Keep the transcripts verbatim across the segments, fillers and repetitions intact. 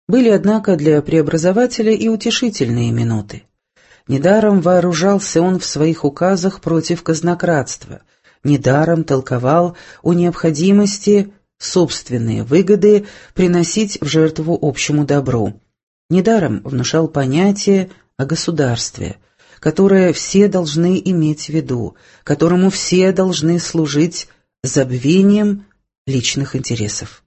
Были, однако, для преобразователя и утешительные минуты. Недаром вооружался он в своих указах против казнократства, недаром толковал о необходимости собственные выгоды приносить в жертву общему добру, недаром внушал понятие о государстве, которое все должны иметь в виду, которому все должны служить забвением личных интересов.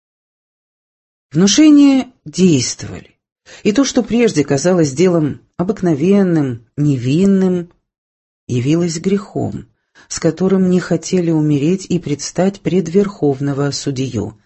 Внушения действовали, и то, что прежде казалось делом обыкновенным, невинным, явилось грехом, с которым не хотели умереть и предстать пред верховного судью.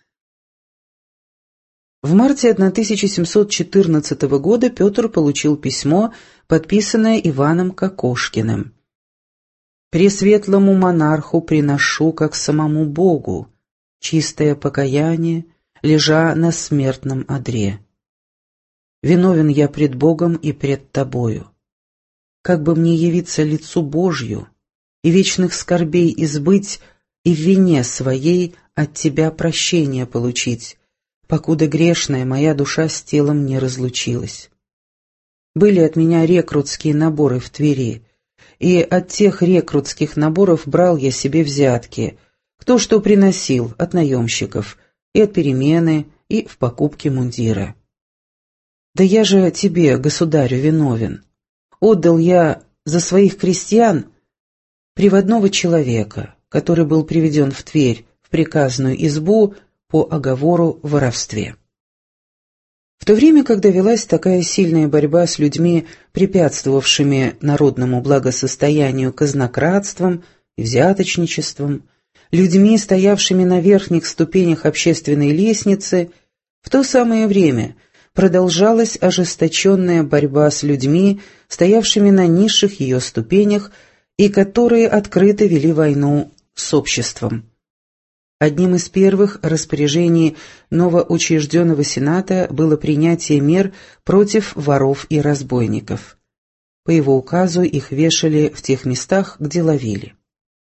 В марте тысяча семьсот четырнадцатого года Петр получил письмо, подписанное Иваном Кокошкиным. «Пресветлому монарху приношу, как самому Богу, чистое покаяние, лежа на смертном одре. Виновен я пред Богом и пред тобою. Как бы мне явиться лицу Божью и вечных скорбей избыть, и в вине своей от тебя прощения получить, покуда грешная моя душа с телом не разлучилась. Были от меня рекрутские наборы в Твери, и от тех рекрутских наборов брал я себе взятки, кто что приносил от наемщиков, и от перемены, и в покупке мундира. Да я же тебе, государю, виновен. Отдал я за своих крестьян приводного человека, который был приведен в Тверь в приказную избу по оговору в воровстве». В то время, когда велась такая сильная борьба с людьми, препятствовавшими народному благосостоянию казнократством и взяточничеством, людьми, стоявшими на верхних ступенях общественной лестницы, в то самое время продолжалась ожесточенная борьба с людьми, стоявшими на низших ее ступенях и которые открыто вели войну с обществом. Одним из первых распоряжений новоучрежденного Сената было принятие мер против воров и разбойников. По его указу их вешали в тех местах, где ловили.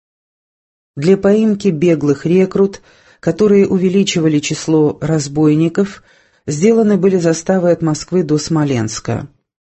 Для поимки беглых рекрут, которые увеличивали число разбойников, сделаны были заставы от Москвы до Смоленска.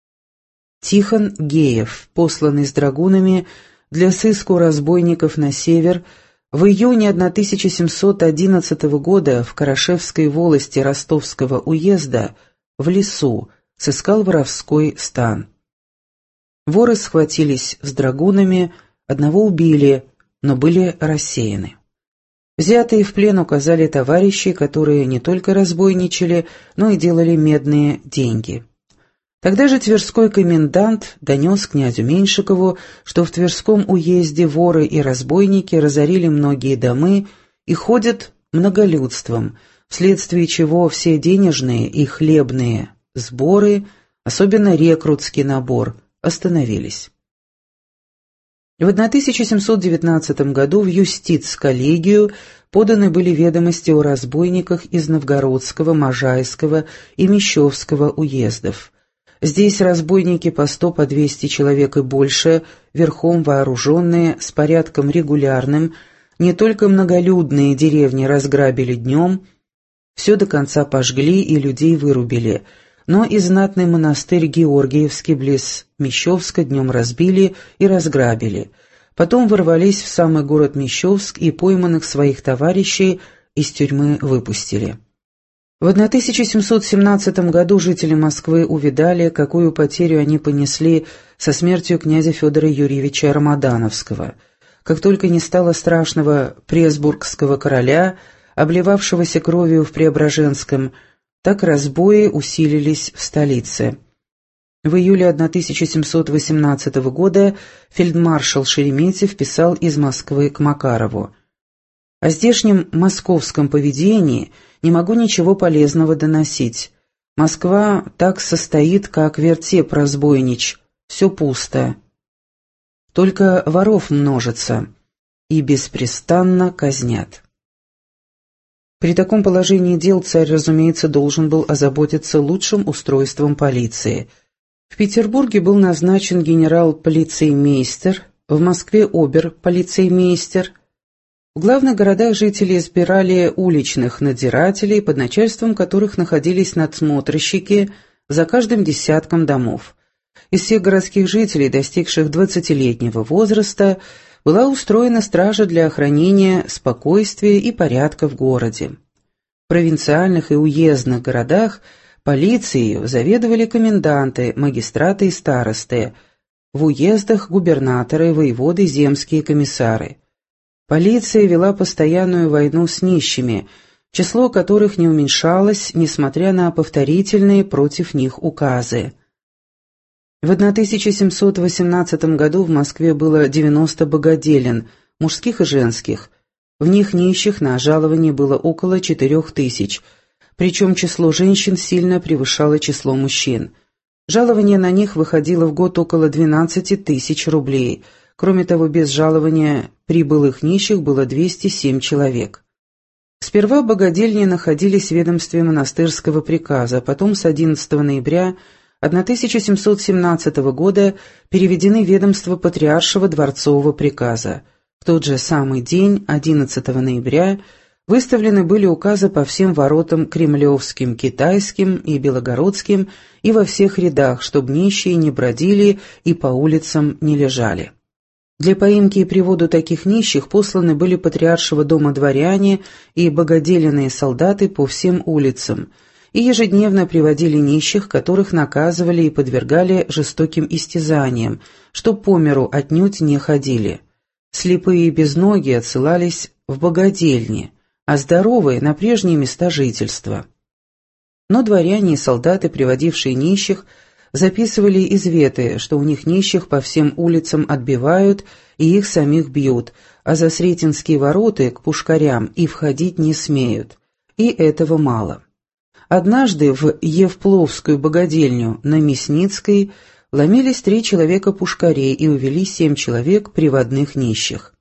Тихон Геев, посланный с драгунами для сыску разбойников на север, в июне тысяча семьсот одиннадцатого года в Карашевской волости Ростовского уезда в лесу сыскал воровской стан. Воры схватились с драгунами, одного убили, но были рассеяны. Взятые в плен указали товарищи, которые не только разбойничали, но и делали медные деньги. Тогда же тверской комендант донес князю Меньшикову, что в Тверском уезде воры и разбойники разорили многие домы и ходят многолюдством, вследствие чего все денежные и хлебные сборы, особенно рекрутский набор, остановились. В тысяча семьсот девятнадцатом году в юстиц-коллегию поданы были ведомости о разбойниках из Новгородского, Можайского и Мещовского уездов. Здесь разбойники по сто, по двести человек и больше, верхом вооруженные, с порядком регулярным, не только многолюдные деревни разграбили днем, все до конца пожгли и людей вырубили, но и знатный монастырь Георгиевский близ Мещовска днем разбили и разграбили. Потом ворвались в самый город Мещовск и пойманных своих товарищей из тюрьмы выпустили. В тысяча семьсот семнадцатом году жители Москвы увидали, какую потерю они понесли со смертью князя Федора Юрьевича Рамадановского. Как только не стало страшного пресбургского короля, обливавшегося кровью в Преображенском, так разбои усилились в столице. В июле тысяча семьсот восемнадцатого года фельдмаршал Шереметьев писал из Москвы к Макарову: «О здешнем московском поведении не могу ничего полезного доносить. Москва так состоит, как вертеп разбойнич, все пусто. Только воров множится и беспрестанно казнят». При таком положении дел царь, разумеется, должен был озаботиться лучшим устройством полиции. В Петербурге был назначен генерал-полицеймейстер, в Москве обер-полицеймейстер. В главных городах жители избирали уличных надзирателей, под начальством которых находились надсмотрщики за каждым десятком домов. Из всех городских жителей, достигших двадцатилетнего возраста, была устроена стража для охранения спокойствия и порядка в городе. В провинциальных и уездных городах полицией заведовали коменданты, магистраты и старосты, в уездах губернаторы, воеводы, земские комиссары. Полиция вела постоянную войну с нищими, число которых не уменьшалось, несмотря на повторительные против них указы. В тысяча семьсот восемнадцатом году в Москве было девяносто богоделен, мужских и женских. В них нищих на жалование было около четырех тысяч, причем число женщин сильно превышало число мужчин. Жалование на них выходило в год около двенадцати тысяч рублей. Кроме того, без жалования прибылых нищих было двести семь человек. Сперва богодельни находились в ведомстве монастырского приказа, а потом с одиннадцатого ноября тысяча семьсот семнадцатого года переведены в ведомство патриаршего дворцового приказа. В тот же самый день, одиннадцатого ноября, выставлены были указы по всем воротам кремлевским, китайским и белогородским и во всех рядах, чтобы нищие не бродили и по улицам не лежали. Для поимки и приводу таких нищих посланы были патриаршего дома дворяне и богоделенные солдаты по всем улицам, и ежедневно приводили нищих, которых наказывали и подвергали жестоким истязаниям, чтоб по миру отнюдь не ходили. Слепые и безногие отсылались в богодельни, а здоровые — на прежние места жительства. Но дворяне и солдаты, приводившие нищих, записывали изветы, что у них нищих по всем улицам отбивают и их самих бьют, а за Сретенские ворота к пушкарям и входить не смеют. И этого мало. Однажды в Евпловскую богодельню на Мясницкой ломились три человека пушкарей и увели семь человек приводных нищих.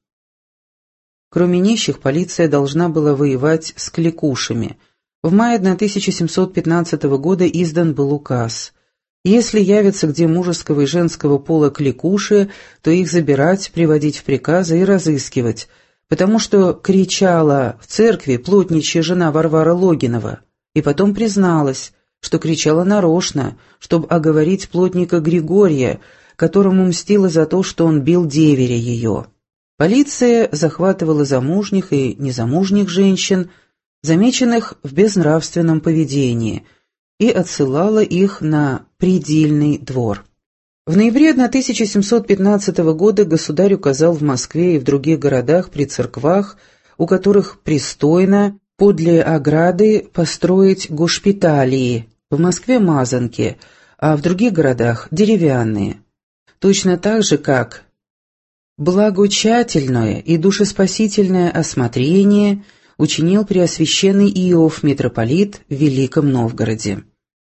Кроме нищих, полиция должна была воевать с кликушами. В мае тысяча семьсот пятнадцатого года издан был указ: если явятся где мужеского и женского пола кликуши, то их забирать, приводить в приказы и разыскивать, потому что кричала в церкви плотничья жена Варвара Логинова, и потом призналась, что кричала нарочно, чтобы оговорить плотника Григория, которому мстила за то, что он бил деверя ее. Полиция захватывала замужних и незамужних женщин, замеченных в безнравственном поведении, и отсылала их на предельный двор. В ноябре тысяча семьсот пятнадцатого года государь указал в Москве и в других городах при церквах, у которых пристойно подле ограды построить гошпиталии, в Москве мазанки, а в других городах деревянные. Точно так же, как благочательное и душеспасительное осмотрение учинил преосвященный Иов митрополит в Великом Новгороде.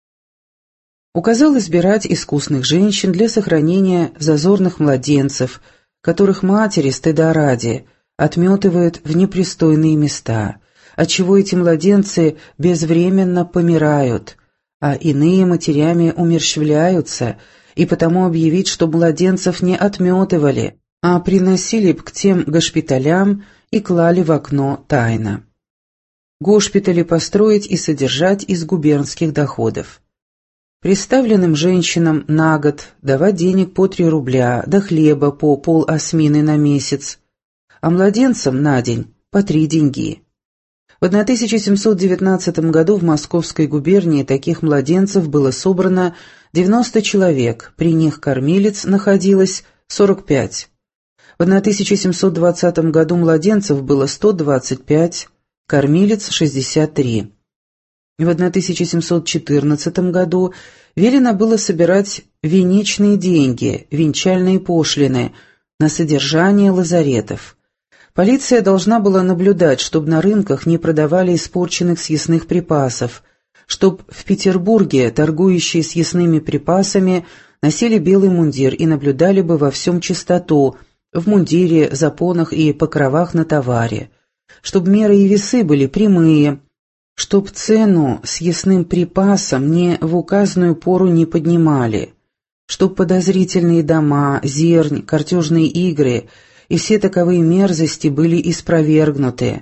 Указал избирать искусных женщин для сохранения зазорных младенцев, которых матери, стыда ради, отметывают в непристойные места, отчего эти младенцы безвременно помирают, а иные матерями умерщвляются, и потому объявить, что младенцев не отметывали, а приносили б к тем госпиталям и клали в окно тайно. Госпитали построить и содержать из губернских доходов. Представленным женщинам на год давать денег по три рубля, до хлеба по полосмины на месяц, а младенцам на день по три деньги. В тысяча семьсот девятнадцатом году в Московской губернии таких младенцев было собрано девяносто человек, при них кормилец находилось сорок пять. В тысяча семьсот двадцатом году младенцев было сто двадцать пять, кормилец шестьдесят три. В тысяча семьсот четырнадцатом году велено было собирать венечные деньги, венчальные пошлины на содержание лазаретов. Полиция должна была наблюдать, чтобы на рынках не продавали испорченных съестных припасов, чтобы в Петербурге торгующие съестными припасами носили белый мундир и наблюдали бы во всем чистоту, в мундире, запонах и покровах на товаре, чтобы меры и весы были прямые, чтоб цену съестным припасам не в указанную пору не поднимали, чтоб подозрительные дома, зернь, картежные игры и все таковые мерзости были испровергнуты.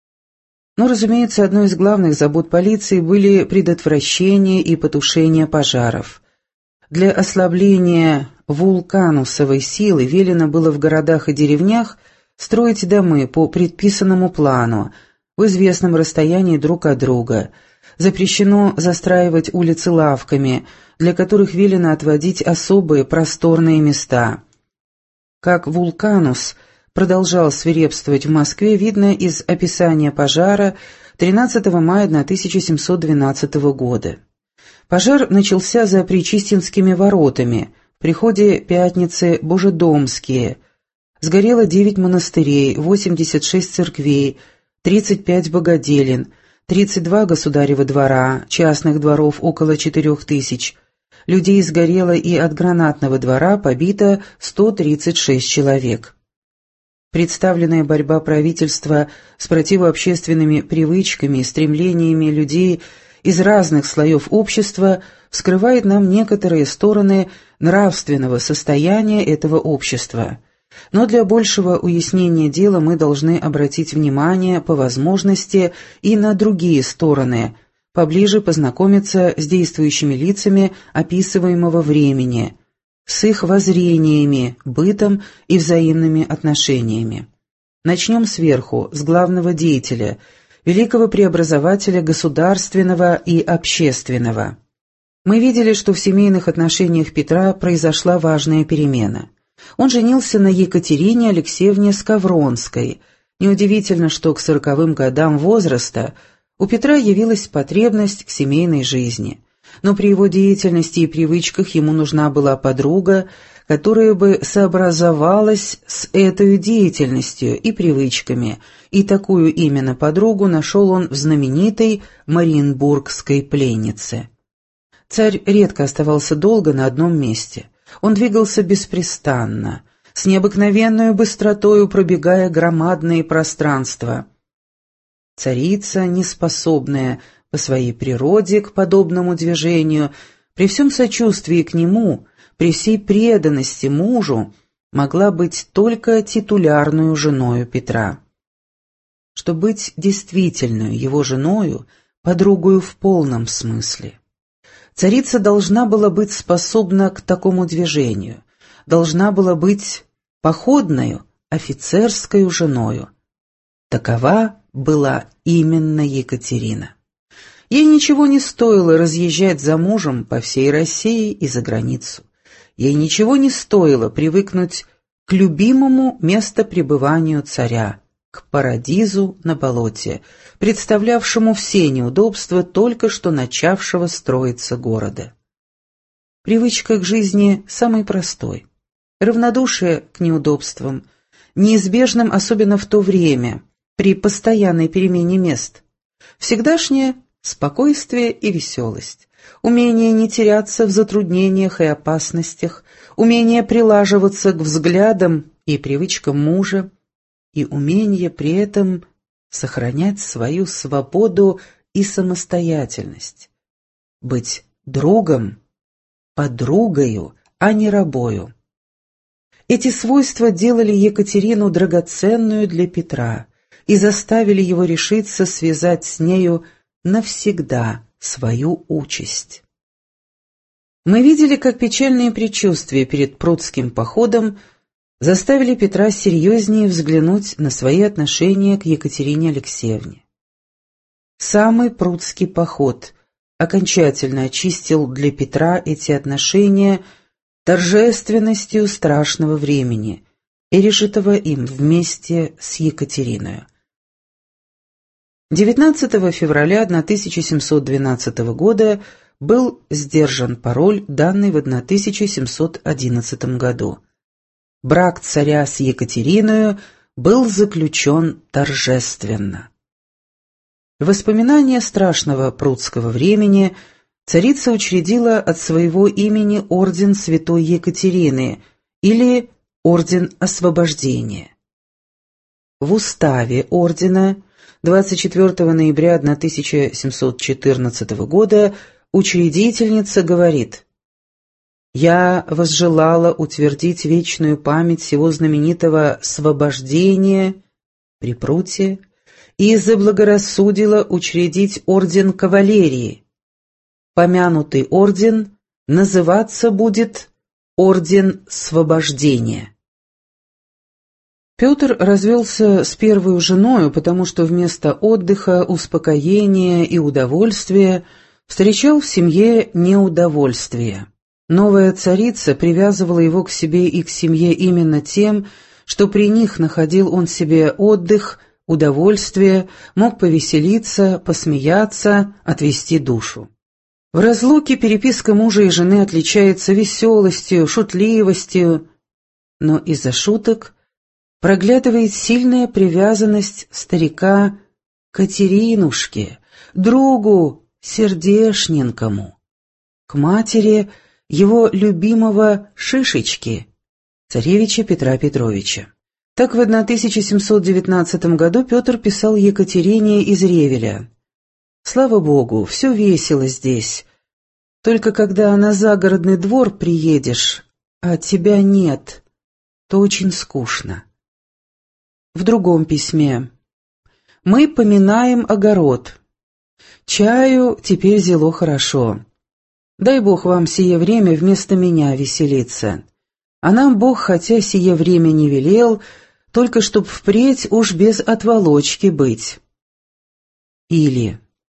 Но, разумеется, одной из главных забот полиции были предотвращение и потушение пожаров. Для ослабления вулканусовой силы велено было в городах и деревнях строить домы по предписанному плану, в известном расстоянии друг от друга. Запрещено застраивать улицы лавками, для которых велено отводить особые просторные места. Как вулканус продолжал свирепствовать в Москве, видно из описания пожара тринадцатого мая тысяча семьсот двенадцатого года. Пожар начался за Пречистинскими воротами, в приходе Пятницы Божедомские. Сгорело девять монастырей, восемьдесят шесть церквей, тридцать пять богоделин, тридцать два государева двора, частных дворов около четырех тысяч. Людей сгорело и от гранатного двора побито сто тридцать шесть человек. Представленная борьба правительства с противообщественными привычками и стремлениями людей из разных слоев общества вскрывает нам некоторые стороны нравственного состояния этого общества. Но для большего уяснения дела мы должны обратить внимание по возможности и на другие стороны, поближе познакомиться с действующими лицами описываемого времени, с их воззрениями, бытом и взаимными отношениями. Начнем сверху, с главного деятеля, великого преобразователя государственного и общественного. Мы видели, что в семейных отношениях Петра произошла важная перемена. Он женился на Екатерине Алексеевне Скавронской. Неудивительно, что к сороковым годам возраста у Петра явилась потребность к семейной жизни. Но при его деятельности и привычках ему нужна была подруга, которая бы сообразовалась с этой деятельностью и привычками, и такую именно подругу нашел он в знаменитой Мариенбургской пленнице. Царь редко оставался долго на одном месте. Он двигался беспрестанно, с необыкновенной быстротою пробегая громадные пространства. Царица, неспособная по своей природе к подобному движению, при всем сочувствии к нему, при всей преданности мужу, могла быть только титулярную женою Петра. Чтобы быть действительную его женою, подругою в полном смысле. Царица должна была быть способна к такому движению, должна была быть походною, офицерскою женою. Такова была именно Екатерина. Ей ничего не стоило разъезжать за мужем по всей России и за границу. Ей ничего не стоило привыкнуть к любимому местопребыванию царя, к парадизу на болоте, представлявшему все неудобства только что начавшего строиться города. Привычка к жизни самой простой, равнодушие к неудобствам, неизбежным особенно в то время, при постоянной перемене мест, всегдашнее спокойствие и веселость, умение не теряться в затруднениях и опасностях, умение прилаживаться к взглядам и привычкам мужа, и умение при этом сохранять свою свободу и самостоятельность, быть другом, подругою, а не рабою. Эти свойства делали Екатерину драгоценную для Петра и заставили его решиться связать с нею навсегда свою участь. Мы видели, как печальные предчувствия перед прудским походом заставили Петра серьезнее взглянуть на свои отношения к Екатерине Алексеевне. Самый прудский поход окончательно очистил для Петра эти отношения торжественностью страшного времени, пережитого им вместе с Екатериной. девятнадцатого февраля тысяча семьсот двенадцатого года был сдержан пароль, данный в тысяча семьсот одиннадцатом году. Брак царя с Екатериной был заключен торжественно. В воспоминания страшного прудского времени царица учредила от своего имени орден Святой Екатерины или орден Освобождения. В уставе ордена двадцать четвёртого ноября тысяча семьсот четырнадцатого года учредительница говорит: Я возжелала утвердить вечную память сего знаменитого «свобождения» при пруте и заблагорассудила учредить орден кавалерии. Помянутый орден называться будет Орден Свобождения. Петр развелся с первой женою, потому что вместо отдыха, успокоения и удовольствия встречал в семье неудовольствие. Новая царица привязывала его к себе и к семье именно тем, что при них находил он себе отдых, удовольствие, мог повеселиться, посмеяться, отвести душу. В разлуке переписка мужа и жены отличается веселостью, шутливостью, но из-за шуток проглядывает сильная привязанность старика к Катеринушке, другу сердешненькому, к матери его любимого Шишечки, царевича Петра Петровича. Так в тысяча семьсот девятнадцатом году Петр писал Екатерине из Ревеля: «Слава Богу, все весело здесь, только когда на загородный двор приедешь, а тебя нет, то очень скучно». В другом письме: «Мы поминаем огород. Чаю теперь зело хорошо. Дай Бог вам сие время вместо меня веселиться. А нам Бог, хотя сие время не велел, только чтоб впредь уж без отволочки быть». Или: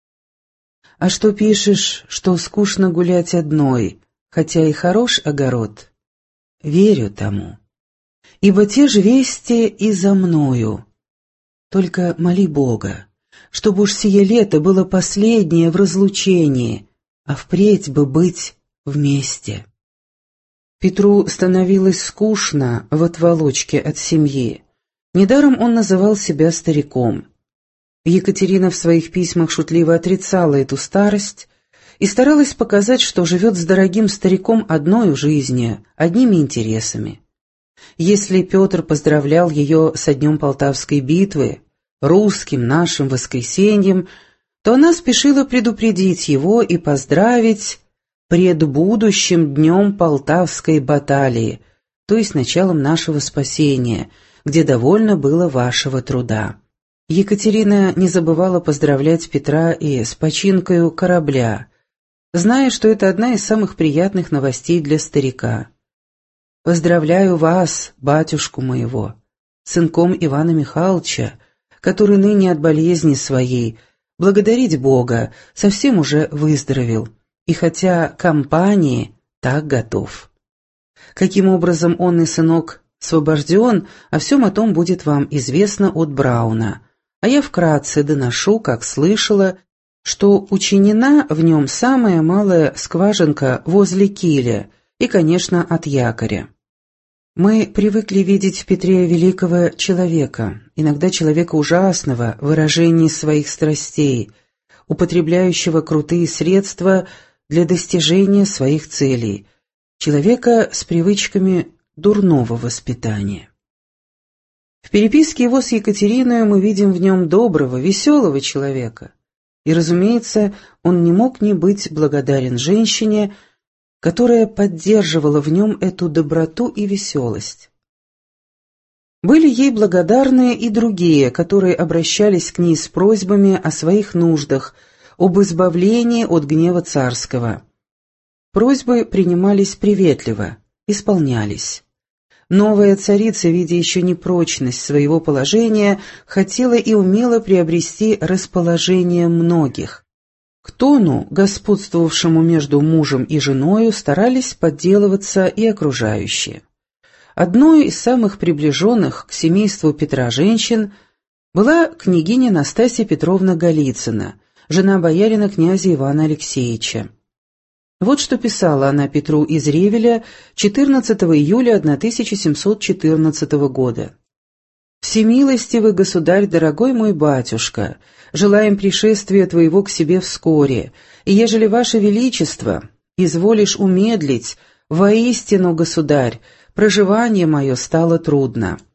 «А что пишешь, что скучно гулять одной, хотя и хорош огород? Верю тому. Ибо те же вести и за мною. Только моли Бога, чтобы уж сие лето было последнее в разлучении, а впредь бы быть вместе». Петру становилось скучно в отволочке от семьи. Недаром он называл себя стариком. Екатерина в своих письмах шутливо отрицала эту старость и старалась показать, что живет с дорогим стариком одной жизнью, одними интересами. Если Петр поздравлял ее со днем Полтавской битвы, русским нашим воскресеньем, то она спешила предупредить его и поздравить пред будущим днем Полтавской баталии, то есть началом нашего спасения, где довольно было вашего труда. Екатерина не забывала поздравлять Петра и с починкою корабля, зная, что это одна из самых приятных новостей для старика. «Поздравляю вас, батюшку моего, сынком Ивана Михайловича, который ныне от болезни своей, благодарить Бога, совсем уже выздоровел, и хотя компании так готов. Каким образом он и сынок освобожден, о всем о том будет вам известно от Брауна, а я вкратце доношу, как слышала, что учинена в нем самая малая скважинка возле киля и, конечно, от якоря. Мы привыкли видеть в Петре великого человека, иногда человека ужасного в выражении своих страстей, употребляющего крутые средства для достижения своих целей, человека с привычками дурного воспитания. В переписке его с Екатериной мы видим в нем доброго, веселого человека, и, разумеется, он не мог не быть благодарен женщине, которая поддерживала в нем эту доброту и веселость. Были ей благодарны и другие, которые обращались к ней с просьбами о своих нуждах, об избавлении от гнева царского. Просьбы принимались приветливо, исполнялись. Новая царица, видя еще непрочность своего положения, хотела и умела приобрести расположение многих. К тону, господствовавшему между мужем и женою, старались подделываться и окружающие. Одной из самых приближенных к семейству Петра женщин была княгиня Настасья Петровна Голицына, жена боярина князя Ивана Алексеевича. Вот что писала она Петру из Ревеля четырнадцатого июля тысяча семьсот четырнадцатого года. «Всемилостивый государь, дорогой мой батюшка, желаем пришествия твоего к себе вскоре, и ежели ваше величество изволишь умедлить, воистину, государь, проживание мое стало трудно.